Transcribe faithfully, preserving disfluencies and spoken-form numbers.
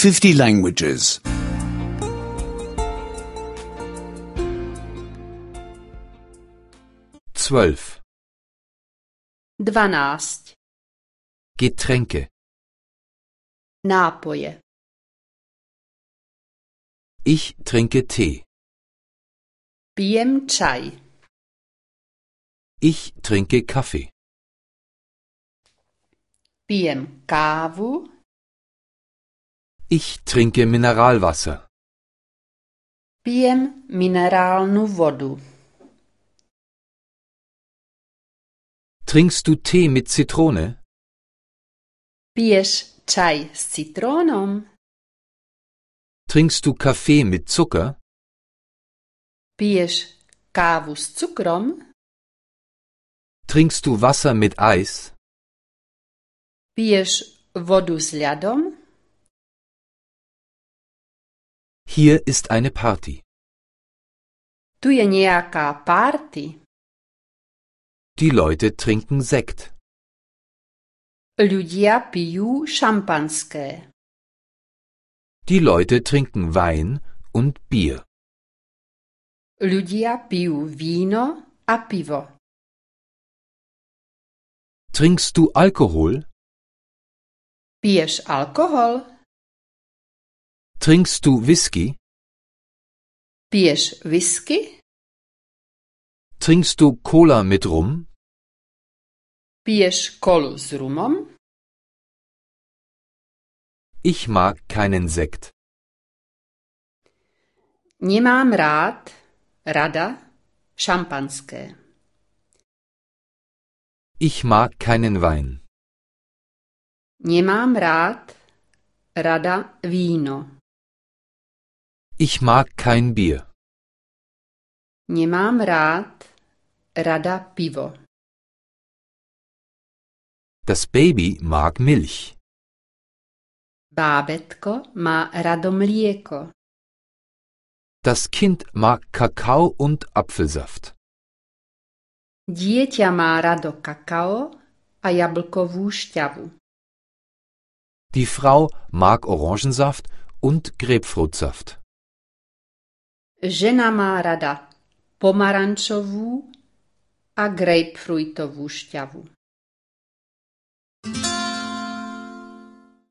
fifty languages. Zwölf. Dvanáct. Getränke. Nápoje. Ich trinke Tee. Pijem čaj. Ich trinke Kaffee. Pijem kávu. Ich trinke Mineralwasser. Pijem minerálnu vodu. Trinkst du Tee mit Zitrone? Piješ čaj s citrónom? Trinkst du Kaffee mit Zucker? Piješ kávu s cukrom? Trinkst du Wasser mit Eis? Piješ vodu s ľadom? Hier ist eine Party. Tu je nejaká party. Die Leute trinken Sekt. Ľudia pijú šampanské. Die Leute trinken Wein und Bier. Ľudia pijú víno a pivo. Trinkst du Alkohol? Piješ alkohol? Trinkst du Whisky? Piješ whisky? Trinkst du Cola mit Rum? Piješ kolu s rumom? Ich mag keinen Sekt. Nemám rád, rada, šampanské. Ich mag keinen Wein. Nemám rád, rada, víno. Ich mag kein Bier. Nemám rád, rada, pivo. Das Baby mag Milch. Bábätko má rado mlieko. Das Kind mag Kakao und Apfelsaft. Dieťa má rado kakao a jablkovú šťavu. Die Frau mag Orangensaft und Grapefruitsaft. Žena má rada pomarančovú a grapefruitovú šťavu.